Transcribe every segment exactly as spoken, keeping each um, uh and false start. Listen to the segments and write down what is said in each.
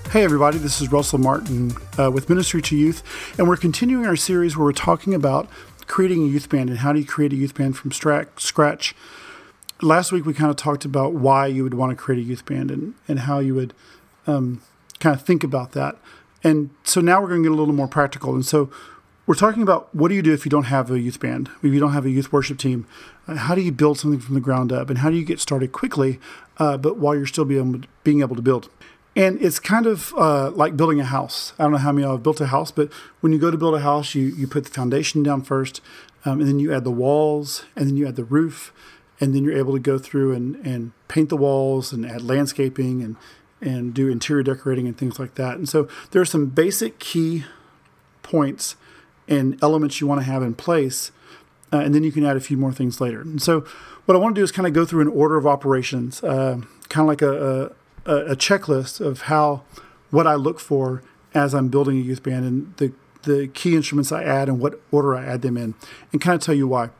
Hey everybody, this is Russell Martin uh, with Ministry to Youth, and we're continuing our series where we're talking about creating a youth band and how do you create a youth band from stra- scratch. Last week we kind of talked about why you would want to create a youth band and, and how you would um, kind of think about that. And so now we're going to get a little more practical. And so we're talking about what do you do if you don't have a youth band, if you don't have a youth worship team? Uh, how do you build something from the ground up, and how do you get started quickly, uh, but while you're still being, being able to build? And it's kind of uh, like building a house. I don't know how many of you have built a house, but when you go to build a house, you, you put the foundation down first, um, and then you add the walls, and then you add the roof, and then you're able to go through and, and paint the walls and add landscaping and, and do interior decorating and things like that. And so there are some basic key points and elements you want to have in place, uh, and then you can add a few more things later. And so what I want to do is kind of go through an order of operations, uh, kind of like a, a a checklist of how, what I look for as I'm building a youth band and the, the key instruments I add and what order I add them in, and kind of tell you why.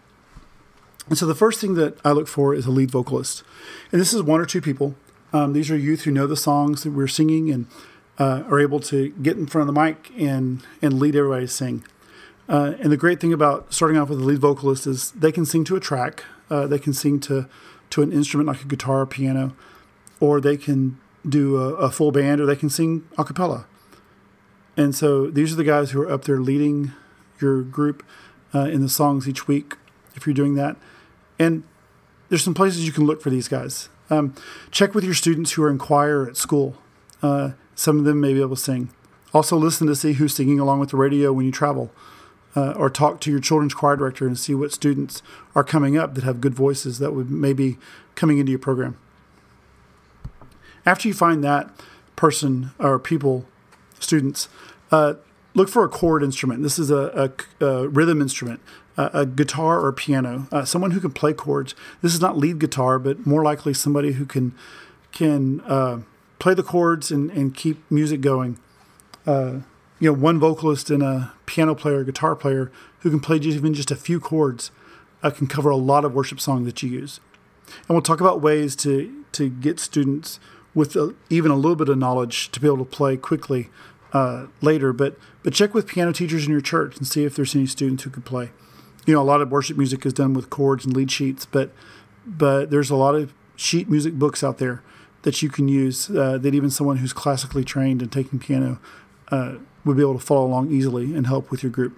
And so the first thing that I look for is a lead vocalist. And this is one or two people. Um, these are youth who know the songs that we're singing and uh, are able to get in front of the mic and, and lead everybody to sing. Uh, and the great thing about starting off with a lead vocalist is they can sing to a track. Uh, they can sing to, to an instrument like a guitar or piano, or they can do a, a full band, or they can sing a cappella. And so these are the guys who are up there leading your group uh, in the songs each week, if you're doing that. And there's some places you can look for these guys. Um, check with your students who are in choir at school. Uh, some of them may be able to sing. Also listen to see who's singing along with the radio when you travel. Uh, or talk to your children's choir director and see what students are coming up that have good voices that would maybe coming into your program. After you find that person or people, students, uh, look for a chord instrument. This is a, a, a rhythm instrument, a, a guitar or a piano, uh, someone who can play chords. This is not lead guitar, but more likely somebody who can can uh, play the chords and, and keep music going. Uh, you know, one vocalist and a piano player, guitar player who can play just, even just a few chords uh, can cover a lot of worship songs that you use. And we'll talk about ways to, to get students with a, even a little bit of knowledge to be able to play quickly uh, later. But but check with piano teachers in your church and see if there's any students who could play. You know, a lot of worship music is done with chords and lead sheets, but but there's a lot of sheet music books out there that you can use uh, that even someone who's classically trained and taking piano uh, would be able to follow along easily and help with your group.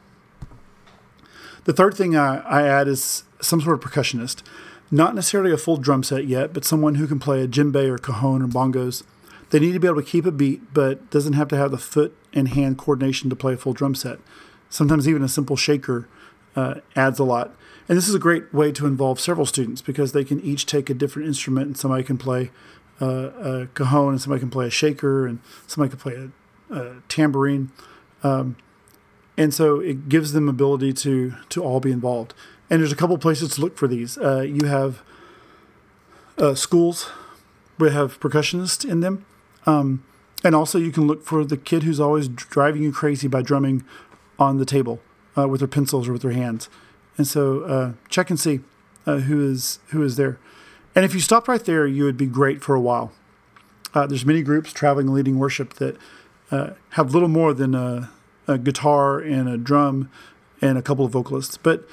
The third thing I, I add is some sort of percussionist. Not necessarily a full drum set yet, but someone who can play a djembe or cajon or bongos. They need to be able to keep a beat, but doesn't have to have the foot and hand coordination to play a full drum set. Sometimes even a simple shaker uh, adds a lot. And this is a great way to involve several students because they can each take a different instrument, and somebody can play uh, a cajon, and somebody can play a shaker, and somebody can play a, a tambourine. Um, and so it gives them ability to to all be involved. And there's a couple places to look for these. Uh, you have uh, schools where have percussionists in them. Um, and also you can look for the kid who's always driving you crazy by drumming on the table uh, with their pencils or with their hands. And so uh, check and see uh, who is who is there. And if you stopped right there, you would be great for a while. Uh, there's many groups traveling and leading worship that uh, have little more than a, a guitar and a drum and a couple of vocalists. But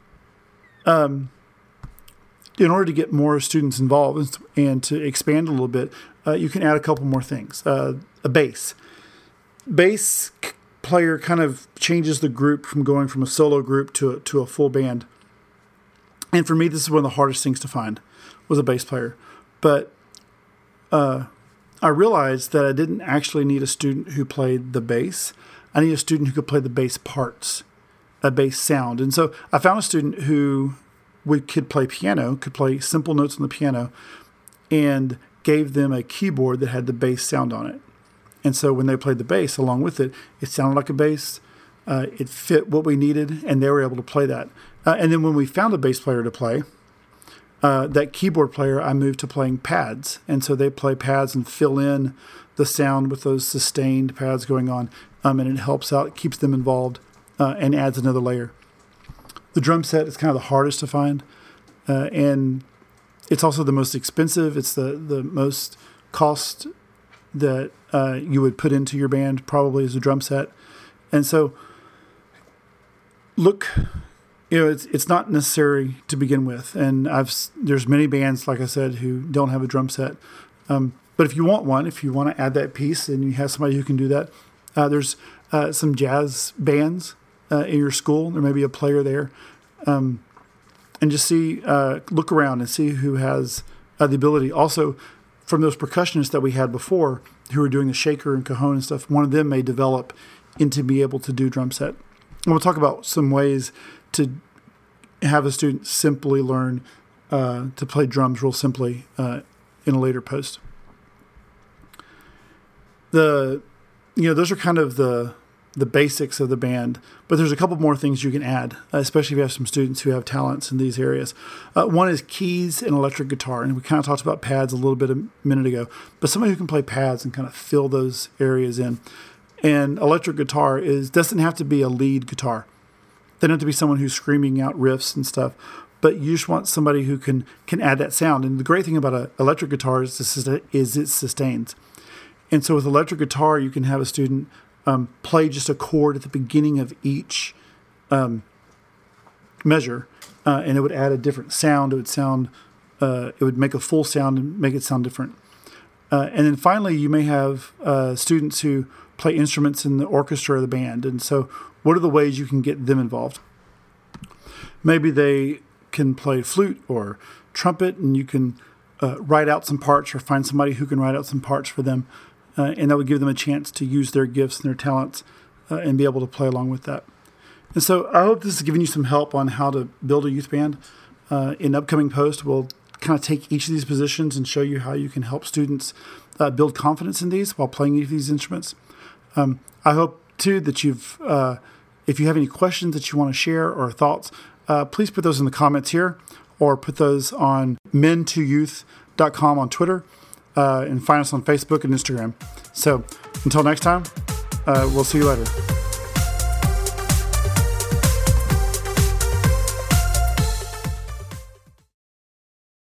Um, in order to get more students involved and to expand a little bit, uh, you can add a couple more things. Uh, a bass. Bass player kind of changes the group from going from a solo group to a, to a full band. And for me, this is one of the hardest things to find, was a bass player. But uh, I realized that I didn't actually need a student who played the bass. I need a student who could play the bass parts, a bass sound. And so I found a student who would, could play piano, could play simple notes on the piano, and gave them a keyboard that had the bass sound on it. And so when they played the bass along with it, it sounded like a bass. Uh, it fit what we needed, and they were able to play that. Uh, and then when we found a bass player to play, uh, that keyboard player, I moved to playing pads. And so they play pads and fill in the sound with those sustained pads going on. Um, and it helps out, keeps them involved. Uh, and adds another layer. The drum set is kind of the hardest to find, uh, and it's also the most expensive. It's the, the most cost that uh, you would put into your band, probably as a drum set. And so, look, you know, it's it's not necessary to begin with. And I've there's many bands, like I said, who don't have a drum set. Um, but if you want one, if you want to add that piece, and you have somebody who can do that, uh, there's uh, some jazz bands uh, in your school. There may be a player there, um, and just see, uh, look around and see who has uh, the ability. Also, from those percussionists that we had before, who were doing the shaker and cajon and stuff, one of them may develop into be able to do drum set. And we'll talk about some ways to have a student simply learn uh, to play drums real simply uh, in a later post. The, you know, those are kind of the the basics of the band, but there's a couple more things you can add, especially if you have some students who have talents in these areas. Uh, one is keys and electric guitar, and we kind of talked about pads a little bit a minute ago, but somebody who can play pads and kind of fill those areas in. And electric guitar is doesn't have to be a lead guitar. They don't have to be someone who's screaming out riffs and stuff, but you just want somebody who can can add that sound. And the great thing about an electric guitar is, is it sustains. And so with electric guitar, you can have a student um, play just a chord at the beginning of each um, measure, uh, and it would add a different sound. It would sound, uh, it would make a full sound and make it sound different. Uh, and then finally, you may have uh, students who play instruments in the orchestra or the band. And so what are the ways you can get them involved? Maybe they can play flute or trumpet, and you can uh, write out some parts or find somebody who can write out some parts for them. Uh, and that would give them a chance to use their gifts and their talents uh, and be able to play along with that. And so I hope this has given you some help on how to build a youth band. Uh, in upcoming posts, we'll kind of take each of these positions and show you how you can help students uh, build confidence in these while playing each of these instruments. Um, I hope, too, that you've, uh, if you have any questions that you want to share or thoughts, uh, please put those in the comments here or put those on men to youth dot com on Twitter. Uh, and find us on Facebook and Instagram. So until next time, uh, we'll see you later.